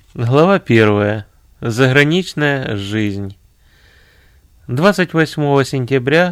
Глава 1. Заграничная жизнь. 28 сентября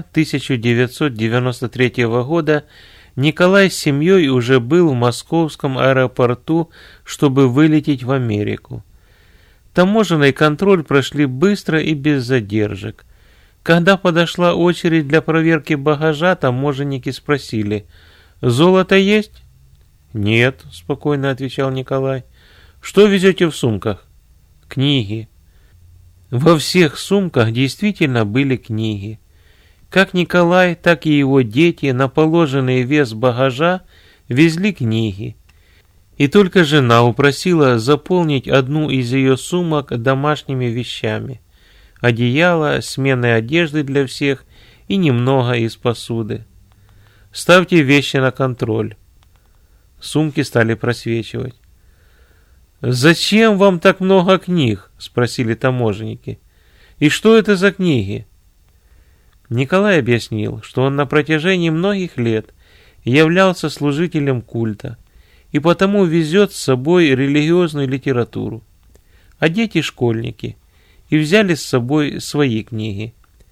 1993 года Николай с семьей уже был в московском аэропорту, чтобы вылететь в Америку. Таможенный контроль прошли быстро и без задержек. Когда подошла очередь для проверки багажа, таможенники спросили: «Золото есть?» «Нет», — спокойно отвечал Николай. «Что везете в сумках?» «Книги». Во всех сумках действительно были книги. Как Николай, так и его дети на положенный вес багажа везли книги. И только жена упросила заполнить одну из ее сумок домашними вещами: одеяло, сменной одежды для всех и немного из посуды. «Ставьте вещи на контроль». Сумки стали просвечивать. «Зачем вам так много книг?» — спросили таможенники. «И что это за книги?» Николай объяснил, что он на протяжении многих лет являлся служителем культа и потому везет с собой религиозную литературу, а дети — школьники, и взяли с собой свои книги.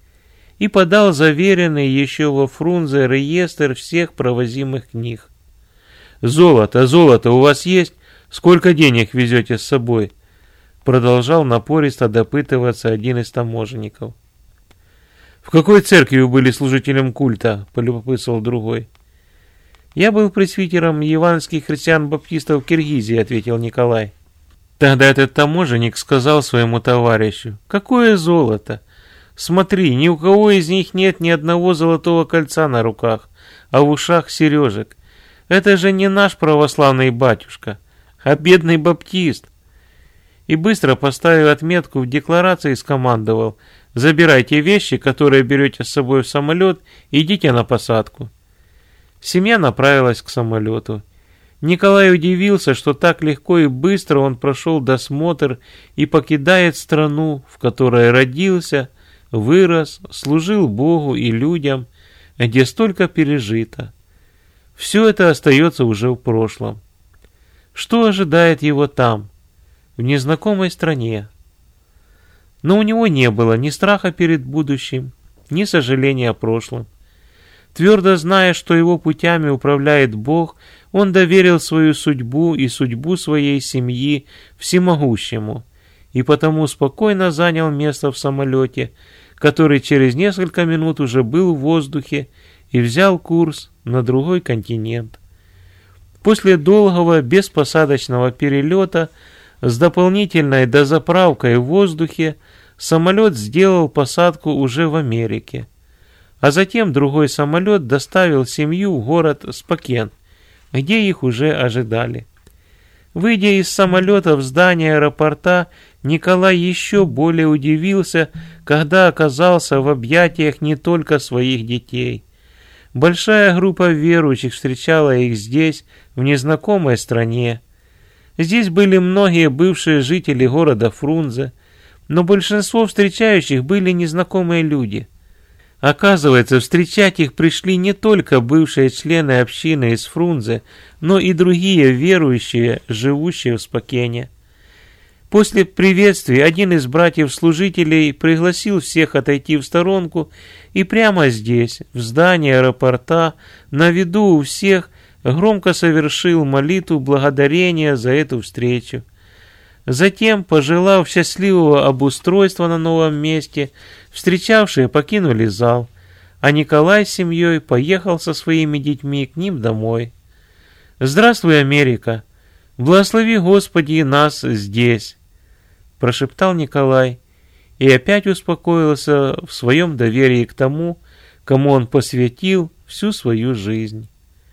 И подал заверенный еще во Фрунзе реестр всех провозимых книг. «Золото у вас есть? Сколько денег везете с собой?» Продолжал напористо допытываться один из таможенников. «В какой церкви вы были служителем культа?» — полюбопытствовал другой. «Я был пресвитером евангельских христиан-баптистов в Киргизии», — ответил Николай. Тогда этот таможенник сказал своему товарищу: «Какое золото? Смотри, ни у кого из них нет ни одного золотого кольца на руках, а в ушах сережек. Это же не наш православный батюшка, а бедный баптист». И быстро поставив отметку в декларации, скомандовал: «Забирайте вещи, которые берете с собой в самолет, и идите на посадку». Семья направилась к самолету. Николай удивился, что так легко и быстро он прошел досмотр и покидает страну, в которой родился, вырос, служил Богу и людям, где столько пережито. Все это остается уже в прошлом. Что ожидает его там, в незнакомой стране? Но у него не было ни страха перед будущим, ни сожаления о прошлом. Твердо зная, что его путями управляет Бог, он доверил свою судьбу и судьбу своей семьи Всемогущему, и потому спокойно занял место в самолете, который через несколько минут уже был в воздухе, и взял курс на другой континент. После долгого беспосадочного перелета с дополнительной дозаправкой в воздухе самолет сделал посадку уже в Америке, а затем другой самолет доставил семью в город Спокен, где их уже ожидали. Выйдя из самолета в здание аэропорта, Николай еще более удивился, когда оказался в объятиях не только своих детей. Большая группа верующих встречала их здесь, в незнакомой стране. Здесь были многие бывшие жители города Фрунзе, но большинство встречающих были незнакомые люди. Оказывается, встречать их пришли не только бывшие члены общины из Фрунзе, но и другие верующие, живущие в Спокене. После приветствия один из братьев-служителей пригласил всех отойти в сторонку и прямо здесь, в здании аэропорта, на виду у всех, громко совершил молитву благодарения за эту встречу. Затем, пожелав счастливого обустройства на новом месте, встречавшие покинули зал, а Николай с семьей поехал со своими детьми к ним домой. «Здравствуй, Америка! Благослови, Господи, нас здесь!» — прошептал Николай и опять успокоился в своем доверии к тому, кому он посвятил всю свою жизнь.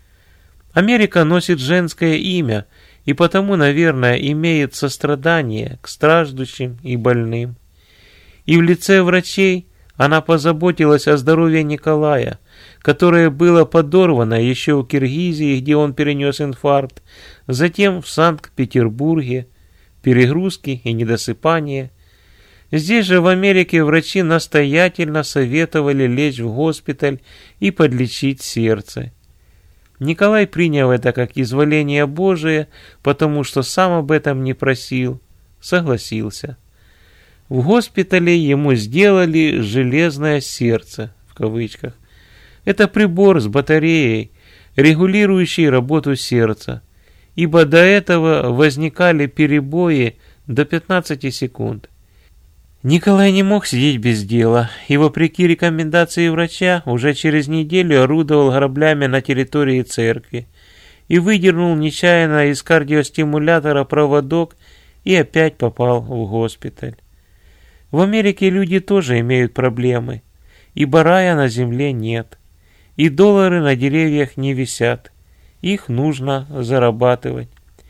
Америка носит женское имя и потому, наверное, имеет сострадание к страждущим и больным. И в лице врачей она позаботилась о здоровье Николая, которое было подорвано еще в Киргизии, где он перенес инфаркт, затем в Санкт-Петербурге, перегрузки и недосыпание. Здесь же в Америке врачи настоятельно советовали лечь в госпиталь и подлечить сердце. Николай принял это как изволение Божие, потому что сам об этом не просил, согласился. В госпитале ему сделали «железное сердце», в кавычках. Это прибор с батареей, регулирующий работу сердца, ибо до этого возникали перебои до 15 секунд. Николай не мог сидеть без дела, и вопреки рекомендации врача уже через неделю орудовал граблями на территории церкви и выдернул нечаянно из кардиостимулятора проводок и опять попал в госпиталь. В Америке люди тоже имеют проблемы, ибо рая на земле нет, и доллары на деревьях не висят, их нужно зарабатывать.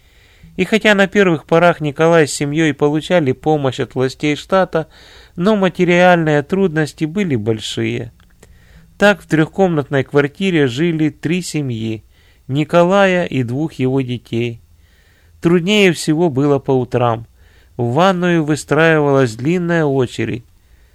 И хотя на первых порах Николай с семьей получали помощь от властей штата, но материальные трудности были большие. Так в трехкомнатной квартире жили 3 семьи, Николая и 2 его детей. Труднее всего было по утрам. В ванную выстраивалась длинная очередь.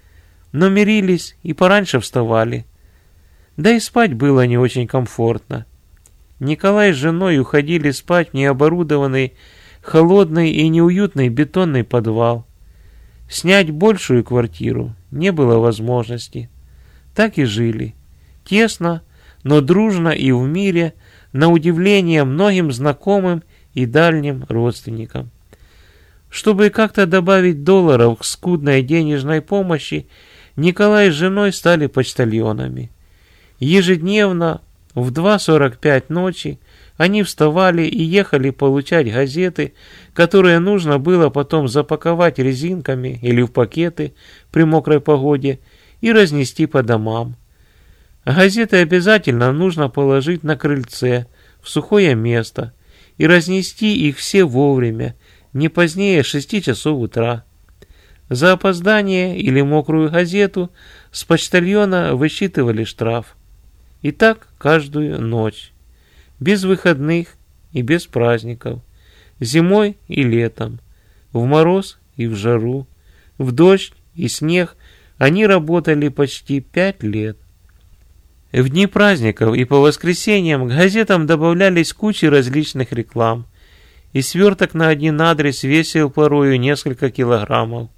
Но мирились и пораньше вставали. Да и спать было не очень комфортно. Николай с женой уходили спать в необорудованный, холодный и неуютный бетонный подвал. Снять большую квартиру не было возможности. Так и жили. Тесно, но дружно и в мире, на удивление многим знакомым и дальним родственникам. Чтобы как-то добавить долларов к скудной денежной помощи, Николай с женой стали почтальонами. Ежедневно в 2:45 ночи они вставали и ехали получать газеты, которые нужно было потом запаковать резинками или в пакеты при мокрой погоде и разнести по домам. Газеты обязательно нужно положить на крыльце, в сухое место, и разнести их все вовремя, не позднее 6 часов утра. За опоздание или мокрую газету с почтальона высчитывали штраф. И так каждую ночь, без выходных и без праздников, зимой и летом, в мороз и в жару, в дождь и снег они работали почти 5 лет. В дни праздников и по воскресеньям к газетам добавлялись кучи различных реклам, и сверток на один адрес весил порою несколько килограммов.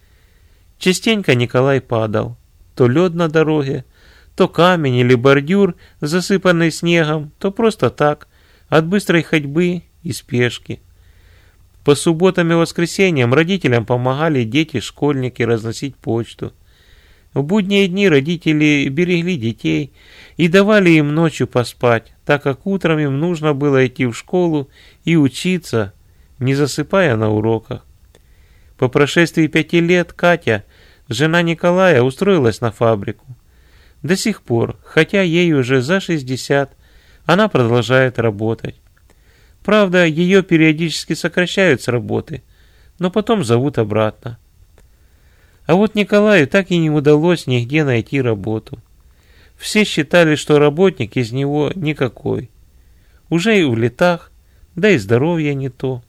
Частенько Николай падал, то лед на дороге, то камень или бордюр, засыпанный снегом, то просто так, от быстрой ходьбы и спешки. По субботам и воскресеньям родителям помогали дети-школьники разносить почту. В будние дни родители берегли детей и давали им ночью поспать, так как утром им нужно было идти в школу и учиться, не засыпая на уроках. По прошествии 5 лет Катя, жена Николая, устроилась на фабрику. До сих пор, хотя ей уже за 60, она продолжает работать. Правда, ее периодически сокращают с работы, но потом зовут обратно. А вот Николаю так и не удалось нигде найти работу. Все считали, что работник из него никакой. Уже и в летах, да и здоровье не то.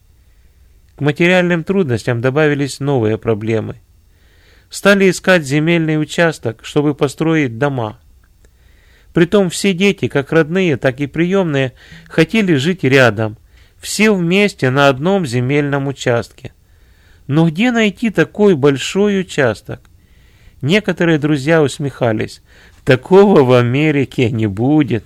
К материальным трудностям добавились новые проблемы. Стали искать земельный участок, чтобы построить дома. Притом все дети, как родные, так и приемные, хотели жить рядом, все вместе на одном земельном участке. Но где найти такой большой участок? Некоторые друзья усмехались. Такого в Америке не будет.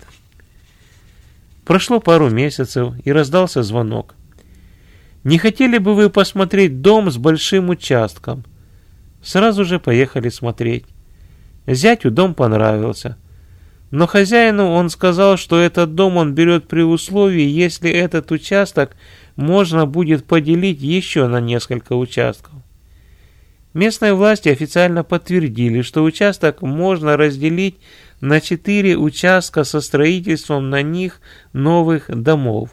Прошло пару месяцев, и раздался звонок. Не хотели бы вы посмотреть дом с большим участком? Сразу же поехали смотреть. Зятю дом понравился. Но хозяину он сказал, что этот дом он берет при условии, если этот участок можно будет поделить еще на несколько участков. Местные власти официально подтвердили, что участок можно разделить на 4 участка со строительством на них новых домов.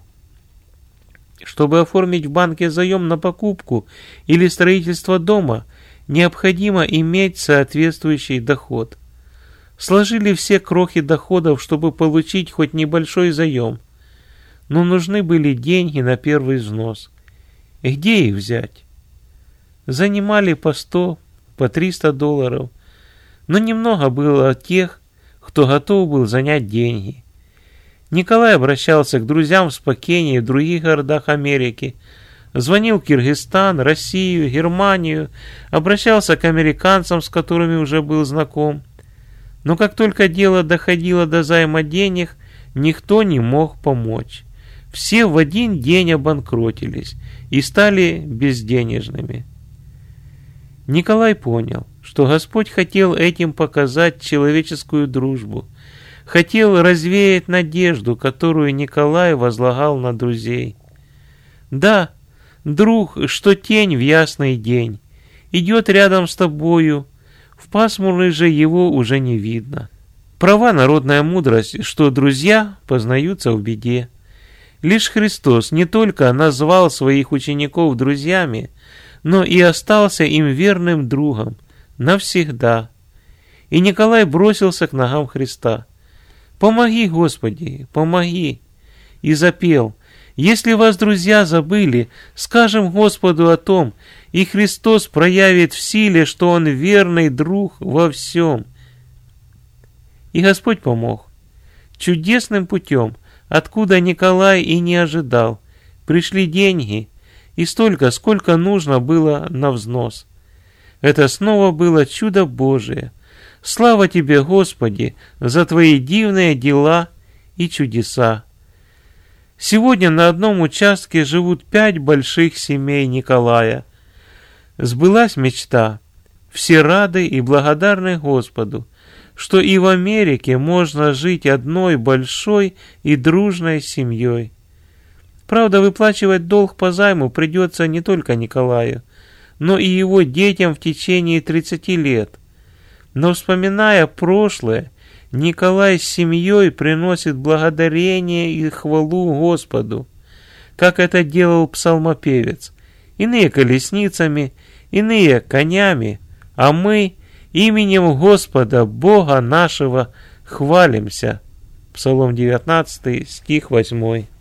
Чтобы оформить в банке заем на покупку или строительство дома, необходимо иметь соответствующий доход. Сложили все крохи доходов, чтобы получить хоть небольшой заем. Но нужны были деньги на первый взнос. Где их взять? Занимали по 100, по 300 долларов. Но немного было тех, кто готов был занять деньги. Николай обращался к друзьям в Спокене и в других городах Америки, Звонил в Киргизстан, Россию, Германию, обращался к американцам, с которыми уже был знаком. Но как только дело доходило до займа денег, никто не мог помочь. Все в один день обанкротились и стали безденежными. Николай понял, что Господь хотел этим показать человеческую дружбу, хотел развеять надежду, которую Николай возлагал на друзей. Да, друг, что тень в ясный день, идет рядом с тобою, в пасмурный же его уже не видно. Права народная мудрость, что друзья познаются в беде. Лишь Христос не только назвал своих учеников друзьями, но и остался им верным другом навсегда. И Николай бросился к ногам Христа. «Помоги, Господи, помоги!» И запел: «Если вас друзья забыли, скажем Господу о том, и Христос проявит в силе, что Он верный друг во всем». И Господь помог. Чудесным путем, откуда Николай и не ожидал, пришли деньги, и столько, сколько нужно было на взнос. Это снова было чудо Божие. Слава Тебе, Господи, за Твои дивные дела и чудеса. Сегодня на одном участке живут 5 больших семей Николая. Сбылась мечта. Все рады и благодарны Господу, что и в Америке можно жить одной большой и дружной семьей. Правда, выплачивать долг по займу придется не только Николаю, но и его детям в течение 30 лет. Но, вспоминая прошлое, Николай с семьей приносит благодарение и хвалу Господу, как это делал псалмопевец. Иные колесницами, иные конями, а мы именем Господа, Бога нашего, хвалимся. Псалом 19, стих 8.